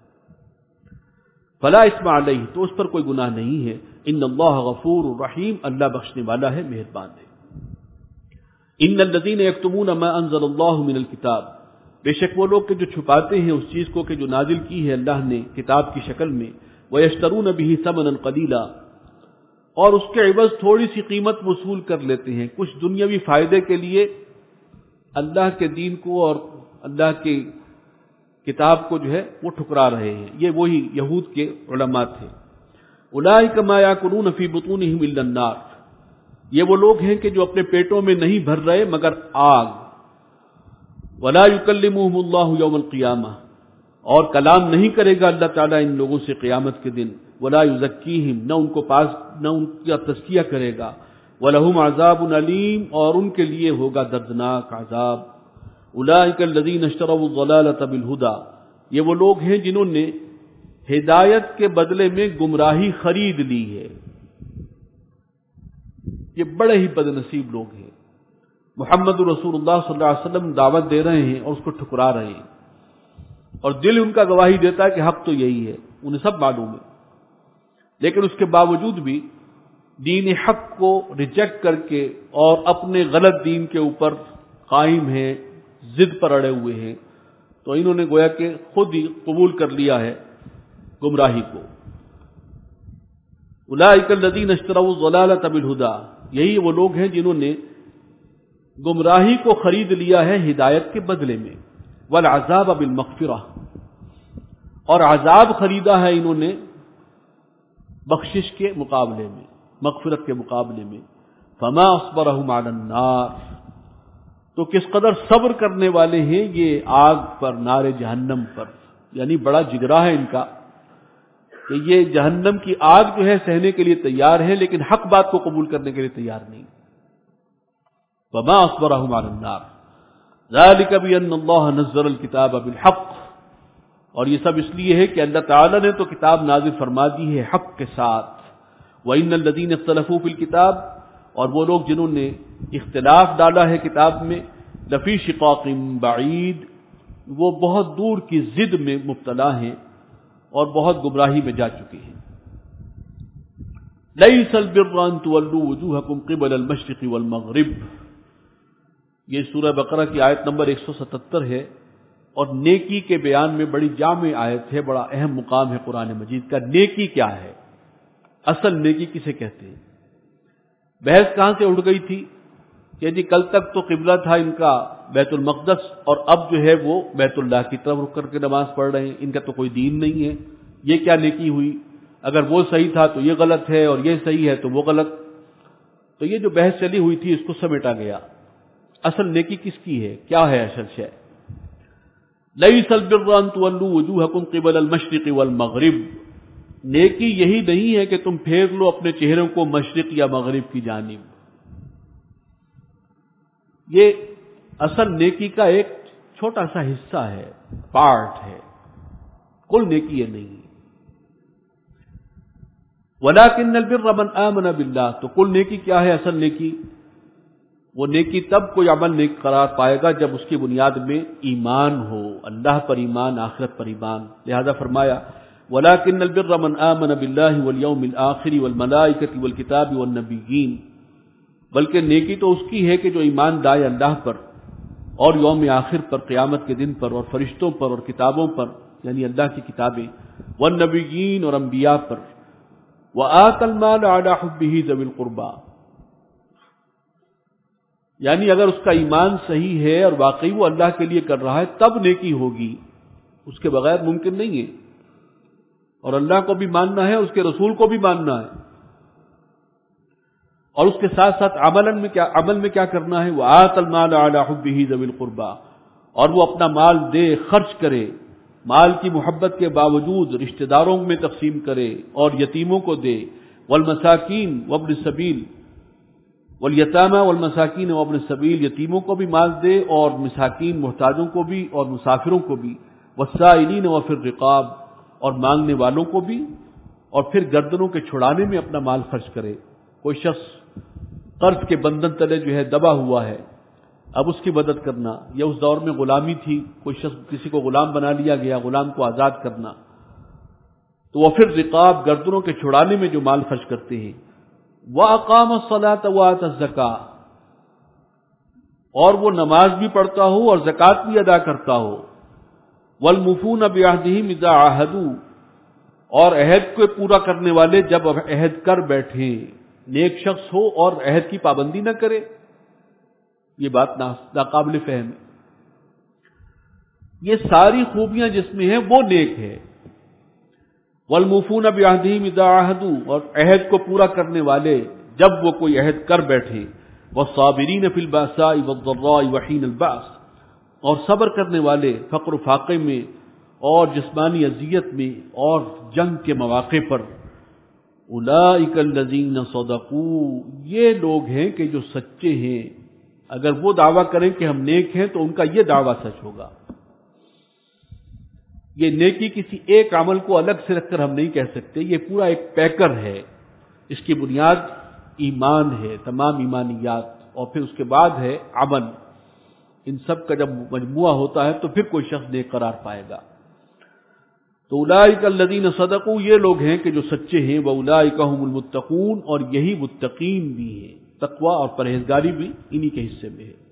A: فلا اسم علیہ، تو اس پر کوئی گناہ نہیں ہے. ان اللہ غفور رحیم، اللہ بخشنے والا ہے، مہربان ہے. ان الذین یکتمون ما انزل اللہ من الکتاب، بے شک وہ لوگ کہ جو چھپاتے ہیں اس چیز کو کہ جو نازل کی ہے اللہ نے کتاب کی شکل میں، وَيَشْتَرُونَ بِهِ ثَمَنًا قَلِيلًا، اور اس کے عوض تھوڑی سی قیمت وصول کر لیتے ہیں، کچھ دنیاوی فائدے کے لیے اللہ کے دین کو اور اللہ کی کتاب کو جو ہے وہ ٹھکرا رہے ہیں. یہ وہی یہود کے علماء تھے. اولئک ما یاکلون فی بطونہم الا النار، یہ وہ لوگ ہیں کہ جو اپنے پیٹوں میں نہیں بھر رہے مگر آگ. ولا یکلمہم اللہ یوم القیامہ، اور کلام نہیں کرے گا اللہ تعالیٰ ان لوگوں سے قیامت کے دن. ولا یزکیہم، نہ ان کو پاس نہ ان کا تزکیہ کرے گا. ولہم عذاب علیم، اور ان کے لیے ہوگا دردناک عذاب. اولئک الذین اشتروا الضلالۃ بالہدی، یہ وہ لوگ ہیں جنہوں نے ہدایت کے بدلے میں گمراہی خرید لی ہے. یہ بڑے ہی بد نصیب لوگ ہیں. محمد رسول اللہ صلی اللہ علیہ وسلم دعوت دے رہے ہیں اور اس کو ٹھکرا رہے ہیں، اور دل ان کا گواہی دیتا ہے کہ حق تو یہی ہے، انہیں سب معلوم ہے، لیکن اس کے باوجود بھی دین حق کو ریجیکٹ کر کے اور اپنے غلط دین کے اوپر قائم ہیں، ضد پر اڑے ہوئے ہیں. تو انہوں نے گویا کہ خود ہی قبول کر لیا ہے گمراہی کو. اولئک الذین اشتروا الضلالۃ بالہدی، یہی وہ لوگ ہیں جنہوں نے گمراہی کو خرید لیا ہے ہدایت کے بدلے میں. والعذاب بالمغفرہ، اور عذاب خریدا ہے انہوں نے بخشش کے مقابلے میں، مغفرت کے مقابلے میں. فما اصبرهم علی النار، تو کس قدر صبر کرنے والے ہیں یہ آگ پر، نار جہنم پر. یعنی بڑا جگرا ہے ان کا کہ یہ جہنم کی آگ جو ہے سہنے کے لیے تیار ہے، لیکن حق بات کو قبول کرنے کے لیے تیار نہیں. وما اصبرهم علی النار ذلک بان اللہ نزل الکتاب بالحق، اور یہ سب اس لیے ہے کہ اللہ تعالی نے تو کتاب نازل فرما دی ہے حق کے ساتھ. وان الذین اختلفوا فی الکتاب، اور وہ لوگ جنہوں نے اختلاف ڈالا ہے کتاب میں، لفی شقاق بعید، وہ بہت دور کی ضد میں مبتلا ہیں اور بہت گمراہی میں جا چکے ہیں. لیس البر ان تولوا وجوہکم قبل المشرق والمغرب، یہ سورہ بقرہ کی آیت نمبر ایک سو ستتر ہے، اور نیکی کے بیان میں بڑی جامع آیت ہے، بڑا اہم مقام ہے قرآن مجید کا. نیکی کیا ہے، اصل نیکی کسے کہتے ہیں؟ بحث کہاں سے اٹھ گئی تھی کہ جی کل تک تو قبلہ تھا ان کا بیت المقدس، اور اب جو ہے وہ بیت اللہ کی طرف رک کر کے نماز پڑھ رہے ہیں، ان کا تو کوئی دین نہیں ہے. یہ کیا نیکی ہوئی؟ اگر وہ صحیح تھا تو یہ غلط ہے، اور یہ صحیح ہے تو وہ غلط. تو یہ جو بحث چلی ہوئی تھی اس کو سمیٹا گیا. اصل نیکی کس کی ہے، کیا ہے اصل شے؟ لیس البر ان تولوا وجوہکم قبل المشرق والمغرب، نیکی یہی نہیں ہے کہ تم پھیر لو اپنے چہروں کو مشرق یا مغرب کی جانب. یہ اصل نیکی کا ایک چھوٹا سا حصہ ہے، پارٹ ہے، کل نیکی یہ نہیں. وَلَٰكِنَّ الْبِرَّ مَنْ آمَنَ بِاللَّهِ، تو کل نیکی کیا ہے؟ اصل نیکی وہ نیکی تب کوئی عمل نیک قرار پائے گا جب اس کی بنیاد میں ایمان ہو، اللہ پر ایمان، آخرت پر ایمان. لہذا فرمایا وَلَٰكِنَّ الْبِرَّ مَنْ آمَنَ بِاللَّهِ وَالْيَوْمِ الْآخِرِ وَالْمَلَائِكَةِ وَالْكِتَابِ وَالنَّبِيِّينَ، بلکہ نیکی تو اس کی ہے کہ جو ایمان لائے اللہ پر اور یوم آخر پر، قیامت کے دن پر، اور فرشتوں پر اور کتابوں پر، یعنی اللہ کی کتابیں، والنبیین اور انبیاء پر. وَآتَ الْمَالَ عَلَىٰ حُبِّهِ ذَوِي الْقُرْبَىٰ، یعنی اگر اس کا ایمان صحیح ہے اور واقعی وہ اللہ کے لیے کر رہا ہے تب نیکی ہوگی، اس کے بغیر ممکن نہیں ہے. اور اللہ کو بھی ماننا ہے، اس کے رسول کو بھی ماننا ہے، اور اس کے ساتھ ساتھ عمل میں کیا عمل میں کیا کرنا ہے؟ وَآتَ الْمَالَ عَلَىٰ حُبِّهِ ذَوِي الْقُرْبَىٰ، اور وہ اپنا مال دے، خرچ کرے، مال کی محبت کے باوجود رشتہ داروں میں تقسیم کرے اور یتیموں کو دے. والمساکین وابن السبیل والیتامى والمساکین وابن السبیل، یتیموں کو بھی مال دے اور مساکین محتاجوں کو بھی اور مسافروں کو بھی، والسائلین وفی الرقاب، اور مانگنے والوں کو بھی، اور پھر گردنوں کے چھڑانے میں اپنا مال خرچ کرے۔ کوئی شخص قرض کے بندھن تلے جو ہے دبا ہوا ہے، اب اس کی مدد کرنا، یا اس دور میں غلامی تھی، کوئی شخص کسی کو غلام بنا لیا گیا، غلام کو آزاد کرنا، تو وفی الرقاب، گردنوں کے چھڑانے میں جو مال خرچ کرتے ہیں۔ وَأَقَامَ الصَّلَاةَ وَآتَى الزَّكَاةَ، اور وہ نماز بھی پڑھتا ہو اور زکوٰۃ بھی ادا کرتا ہو۔ وَالْمُوفُونَ بِعَهْدِهِمْ إِذَا عَاهَدُوا، اور عہد کو پورا کرنے والے جب عہد کر بیٹھیں، نیک شخص ہو اور عہد کی پابندی نہ کرے، یہ بات ناقابل فہم ہے۔ یہ ساری خوبیاں جس میں ہیں وہ نیک ہے۔ والموفون بعہدہم اذا عاہدوا، اور عہد کو پورا کرنے والے جب وہ کوئی عہد کر بیٹھے۔ والصابرین فی البأساء والضراء وحین البأس، اور صبر کرنے والے فقر و فاقے میں اور جسمانی اذیت میں اور جنگ کے مواقع پر۔ اولئک الذین صدقوا، یہ لوگ ہیں کہ جو سچے ہیں۔ اگر وہ دعویٰ کریں کہ ہم نیک ہیں تو ان کا یہ دعویٰ سچ ہوگا۔ یہ نیکی کسی ایک عمل کو الگ سے رکھ کر ہم نہیں کہہ سکتے، یہ پورا ایک پیکر ہے۔ اس کی بنیاد ایمان ہے، تمام ایمانیات، اور پھر اس کے بعد ہے عمل۔ ان سب کا جب مجموعہ ہوتا ہے تو پھر کوئی شخص نیک قرار پائے گا۔ تو اولئک الذین صدقوا، یہ لوگ ہیں کہ جو سچے ہیں۔ واولئک هم المتقون، اور یہی متقین بھی ہیں۔ تقوی اور پرہیزگاری بھی انہی کے حصے میں ہے۔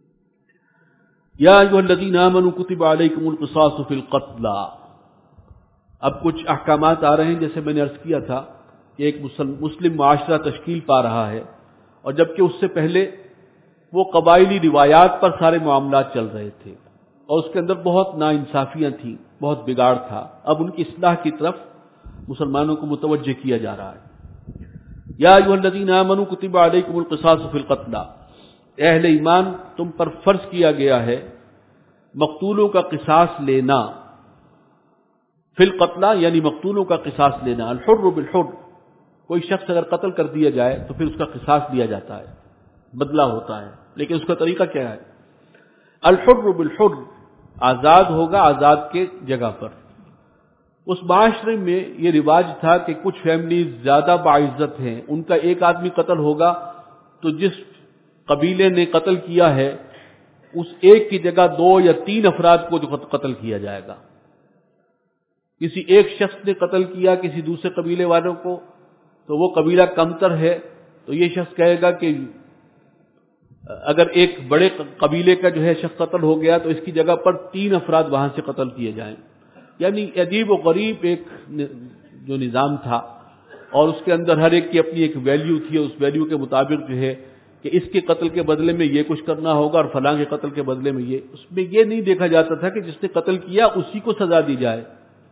A: یا ایھا الذین آمنوا کتب علیکم القصاص فی القتلی، اب کچھ احکامات آ رہے ہیں، جیسے میں نے عرض کیا تھا کہ ایک مسلم معاشرہ تشکیل پا رہا ہے، اور جبکہ اس سے پہلے وہ قبائلی روایات پر سارے معاملات چل رہے تھے، اور اس کے اندر بہت ناانصافیاں تھیں، بہت بگاڑ تھا۔ اب ان کی اصلاح کی طرف مسلمانوں کو متوجہ کیا جا رہا ہے۔ یا ایھا الذین آمنوا کتب علیکم القصاص فی القتلی، اے اہل ایمان تم پر فرض کیا گیا ہے مقتولوں کا قصاص لینا۔ فی القتلی یعنی مقتولوں کا قصاص لینا۔ الحر بالحر، کوئی شخص اگر قتل کر دیا جائے تو پھر اس کا قصاص لیا جاتا ہے، بدلہ ہوتا ہے، لیکن اس کا طریقہ کیا ہے؟ الحر بالحر، آزاد ہوگا آزاد کے جگہ پر۔ اس معاشرے میں یہ رواج تھا کہ کچھ فیملیز زیادہ باعزت ہیں، ان کا ایک آدمی قتل ہوگا تو جس قبیلے نے قتل کیا ہے اس ایک کی جگہ دو یا تین افراد کو قتل کیا جائے گا۔ کسی ایک شخص نے قتل کیا کسی دوسرے قبیلے والوں کو تو وہ قبیلہ کمتر ہے، تو یہ شخص کہے گا کہ اگر ایک بڑے قبیلے کا جو ہے شخص قتل ہو گیا تو اس کی جگہ پر تین افراد وہاں سے قتل کیے جائیں۔ یعنی عجیب و غریب ایک جو نظام تھا، اور اس کے اندر ہر ایک کی اپنی ایک ویلیو تھی، اس ویلیو کے مطابق جو ہے کہ اس کے قتل کے بدلے میں یہ کچھ کرنا ہوگا اور فلاں کے قتل کے بدلے میں یہ۔ اس میں یہ نہیں دیکھا جاتا تھا کہ جس نے قتل کیا اسی کو سزا دی جائے۔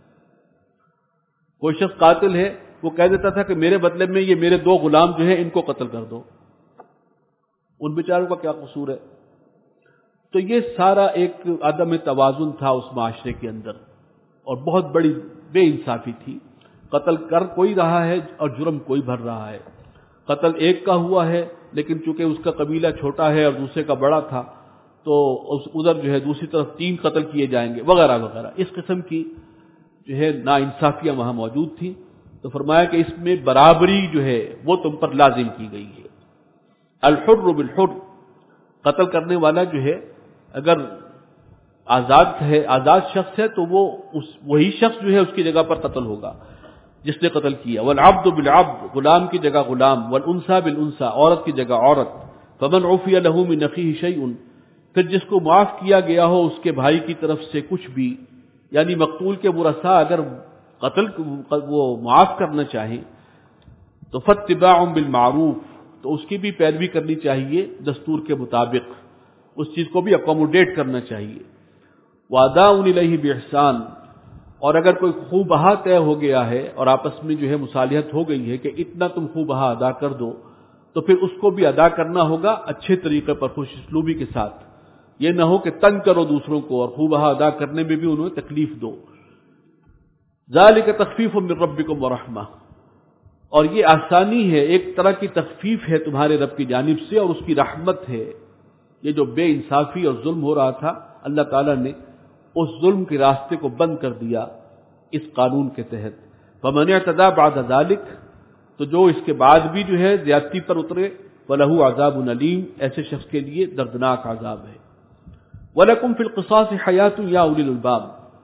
A: کوئی شخص قاتل ہے، وہ کہہ دیتا تھا کہ میرے بدلے میں یہ میرے دو غلام جو ہیں ان کو قتل کر دو، ان بیچاروں کا کیا قصور ہے؟ تو یہ سارا ایک عدم توازن تھا اس معاشرے کے اندر، اور بہت بڑی بے انصافی تھی۔ قتل کر کوئی رہا ہے اور جرم کوئی بھر رہا ہے۔ قتل ایک کا ہوا ہے، لیکن چونکہ اس کا قبیلہ چھوٹا ہے اور دوسرے کا بڑا تھا تو ادھر جو ہے دوسری طرف تین قتل کیے جائیں گے وغیرہ وغیرہ۔ اس قسم کی جو ہے ناانصافیاں وہاں موجود تھیں، تو فرمایا کہ اس میں برابری جو ہے وہ تم پر لازم کی گئی ہے۔ الحر بالحر، قتل کرنے والا جو ہے اگر آزاد ہے، آزاد شخص ہے تو وہ اس وہی شخص جو ہے اس کی جگہ پر قتل ہوگا جس نے قتل کیا۔ والعبد بالعبد، غلام کی جگہ غلام۔ والانثى بالانثى، عورت کی جگہ عورت۔ فمن عفی له من اخیہ شیء، پھر جس کو معاف کیا گیا ہو اس کے بھائی کی طرف سے کچھ بھی، یعنی مقتول کے ورثاء اگر قتل وہ معاف کرنا چاہیں تو فاتباع بالمعروف، تو اس کی بھی پیروی کرنی چاہیے دستور کے مطابق، اس چیز کو بھی اکوموڈیٹ کرنا چاہیے۔ واداء الیہ باحسان، اور اگر کوئی خوب بہا طے ہو گیا ہے اور آپس میں جو ہے مصالحت ہو گئی ہے کہ اتنا تم خوب بہا ادا کر دو، تو پھر اس کو بھی ادا کرنا ہوگا اچھے طریقے پر، خوش اسلوبی کے ساتھ۔ یہ نہ ہو کہ تنگ کرو دوسروں کو اور خوب بہا ادا کرنے میں بھی انہیں تکلیف دو۔ ذالک تخفیف من ربکم ورحمہ، اور یہ آسانی ہے، ایک طرح کی تخفیف ہے تمہارے رب کی جانب سے، اور اس کی رحمت ہے۔ یہ جو بے انصافی اور ظلم ہو رہا تھا، اللہ تعالیٰ نے اس ظلم کے راستے کو بند کر دیا اس قانون کے تحت۔ فَمَنِ اعْتَدَىٰ بَعْدَ ذَلِكَ، تو جو اس کے بعد بھی جو ہے زیادتی پر اترے، وَلَهُ عَذَابٌ أَلِيمٌ، ایسے شخص کے لیے دردناک عذاب ہے۔ وَلَكُمْ فِي الْقِصَاصِ حَيَاةٌ يَا أُولِي الْأَلْبَابِ،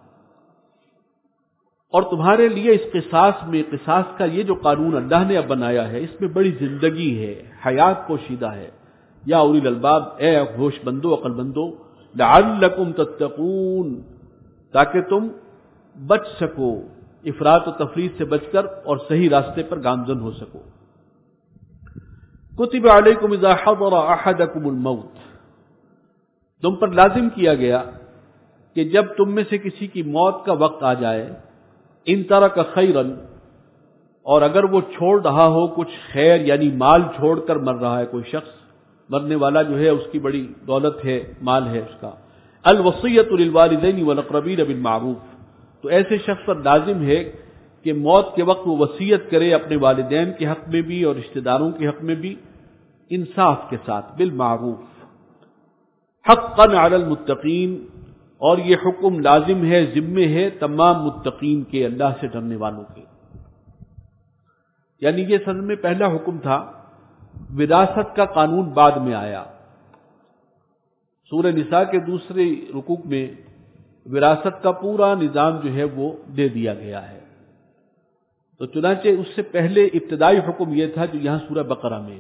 A: اور تمہارے لیے اس قصاص میں، قصاص کا یہ جو قانون اللہ نے اب بنایا ہے، اس میں بڑی زندگی ہے، حیات پوشیدہ ہے۔ یا اولی الالباب، اے ہوش بندو، عقل بندو، لعلکم تتقون، تاکہ تم بچ سکو افراط و تفریط سے بچ کر اور صحیح راستے پر گامزن ہو سکو۔ کتب علیکم اذا حضر احدکم الموت، تم پر لازم کیا گیا کہ جب تم میں سے کسی کی موت کا وقت آ جائے، ان ترک خیرا، اور اگر وہ چھوڑ رہا ہو کچھ خیر، یعنی مال چھوڑ کر مر رہا ہے کوئی شخص، مرنے والا جو ہے اس کی بڑی دولت ہے، مال ہے اس کا، الوصیۃ للوالدین والاقربین بالمعروف، تو ایسے شخص پر لازم ہے کہ موت کے وقت وہ وصیت کرے اپنے والدین کے حق میں بھی اور رشتہ داروں کے حق میں بھی، انصاف کے ساتھ، بالمعروف، حقا علی المتقین، اور یہ حکم لازم ہے، ذمہ ہے تمام متقین کے، اللہ سے ڈرنے والوں کے۔ یعنی یہ سند میں پہلا حکم تھا، وراثت کا قانون بعد میں آیا۔ سورہ نساء کے دوسرے رکوع میں وراثت کا پورا نظام جو ہے وہ دے دیا گیا ہے، تو چنانچہ اس سے پہلے ابتدائی حکم یہ تھا جو یہاں سورہ بقرہ میں،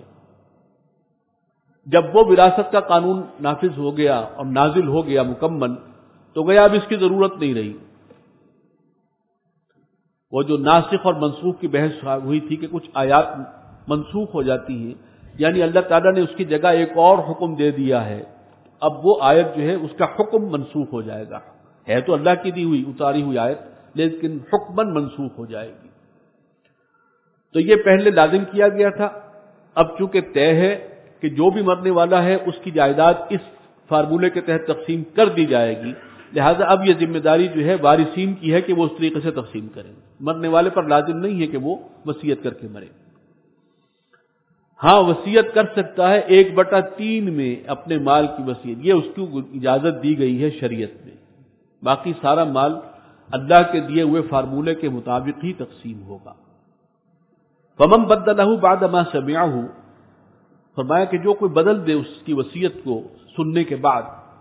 A: جب وہ وراثت کا قانون نافذ ہو گیا اور نازل ہو گیا مکمل، تو گیا اب اس کی ضرورت نہیں رہی۔ وہ جو ناسخ اور منسوخ کی بحث ہوئی تھی کہ کچھ آیات منسوخ ہو جاتی ہیں، یعنی اللہ تعالیٰ نے اس کی جگہ ایک اور حکم دے دیا ہے، اب وہ آیت جو ہے اس کا حکم منسوخ ہو جائے گا، ہے تو اللہ کی دی ہوئی اتاری ہوئی آیت، لیکن حکماً منسوخ ہو جائے گی۔ تو یہ پہلے لازم کیا گیا تھا، اب چونکہ طے ہے کہ جو بھی مرنے والا ہے اس کی جائیداد اس فارمولے کے تحت تقسیم کر دی جائے گی، لہذا اب یہ ذمہ داری جو ہے وارثین کی ہے کہ وہ اس طریقے سے تقسیم کریں، مرنے والے پر لازم نہیں ہے کہ وہ وصیت کر کے مرے۔ ہاں وصیت کر سکتا ہے ایک بٹا تین میں اپنے مال کی وصیت، یہ اس کو اجازت دی گئی ہے شریعت میں، باقی سارا مال اللہ کے دیے ہوئے فارمولے کے مطابق ہی تقسیم ہوگا۔ فمن بدلہ بعد ما سمعہ، فرمایا کہ جو کوئی بدل دے اس کی وصیت کو سننے کے بعد،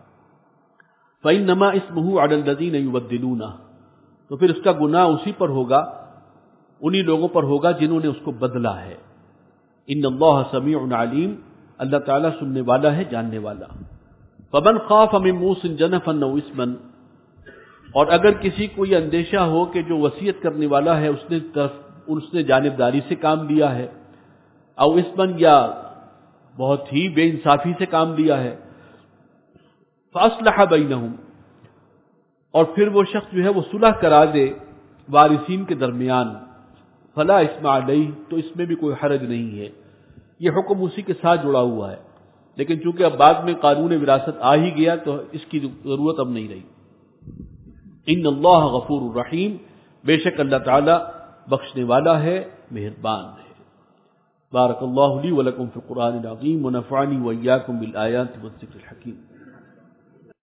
A: فإنما اسمہ علی الذین یبدلونہ، تو پھر اس کا گناہ اسی پر ہوگا، انہی لوگوں پر ہوگا جنہوں نے اس کو بدلا ہے۔ ان اللہ سمیع علیم، اللہ تعالیٰ سننے والا ہے، جاننے والا۔ فمن خاف من موص جنفا او اثما، اور اگر کسی کو یہ اندیشہ ہو کہ جو وصیت کرنے والا ہے اس نے طرف اس نے جانبداری سے کام لیا ہے، او اثما، یا بہت ہی بے انصافی سے کام لیا ہے، فاصلح بینہم، اور پھر وہ شخص جو ہے وہ صلح کرا دے وارثین کے درمیان، فلا اثم علیہ، تو اس میں بھی کوئی حرج نہیں ہے۔ یہ حکم اسی کے ساتھ جڑا ہوا ہے، لیکن چونکہ اب بعد میں قانون وراثت آ ہی گیا تو اس کی ضرورت اب نہیں رہی۔ ان اللہ غفور الرحیم، بے شک اللہ تعالی بخشنے والا ہے، مہربان ہے۔ بارک اللہ لی ولکم فی القرآن العظیم ونفعنی وإیاکم بالآیات والذکر الحکیم۔